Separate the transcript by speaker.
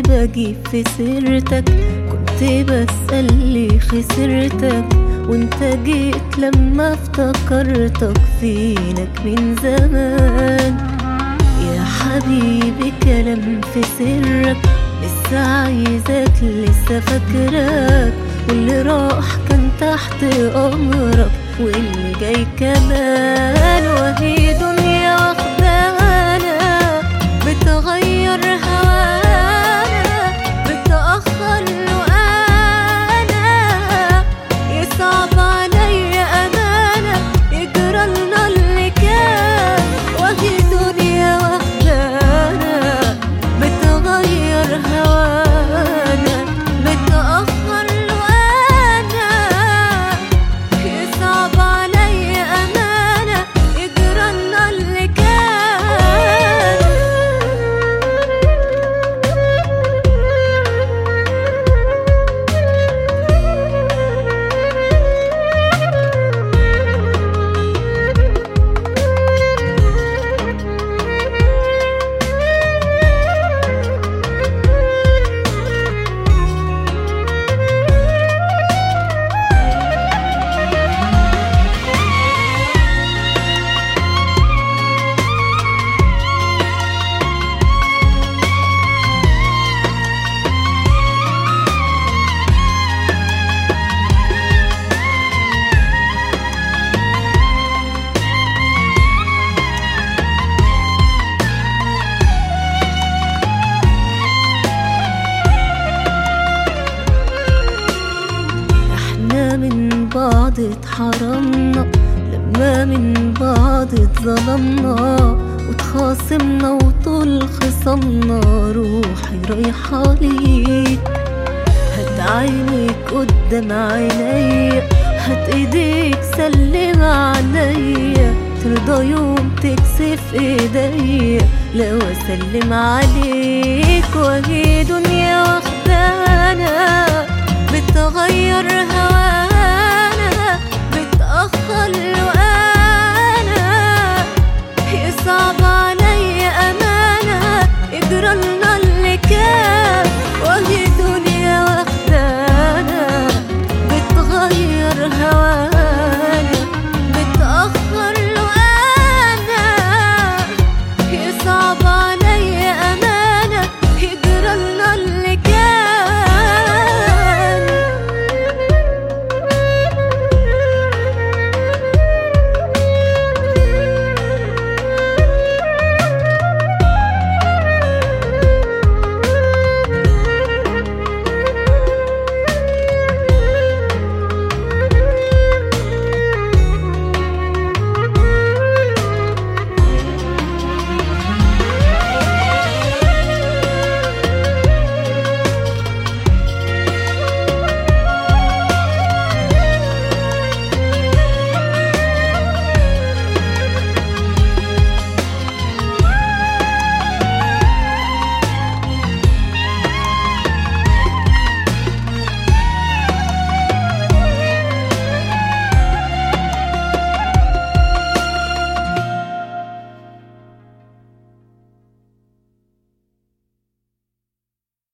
Speaker 1: بجيب في سيرتك، كنت بسأل لي خسرتك، وانت جيت لما افتكرتك فينك من زمان. يا حبيبي كلام في سرك، لسه عايزك لسه فاكرك، واللي راح كان تحت امرك، واللي جاي كمان. وهي دنيا واخدانا بتغير هوانا، بتأخر له انا، يصعب عليا امانة يجرالنا اللي كان. وهي دنيا واخدانا بتغير هوانا، بتأخر له انا، يصعب عليا امانة يجرالنا اللي كان. من بعض اتحرمنا، لما من بعض اتظلمنا، وتخاصمنا وطول خصمنا، روحي رايحة ليك. هات عينيك قدام عينيا، هات ايديك سلم عليا، ترضى يوم تكسف ايديا لو اسلم عليك. وهي دنيا واخدانا بتغير هوانا، بتأخر له انا، يصعب عليا امانة يجرالنا اللي كان. وهي دنيا واخدانا بتغير هوانا،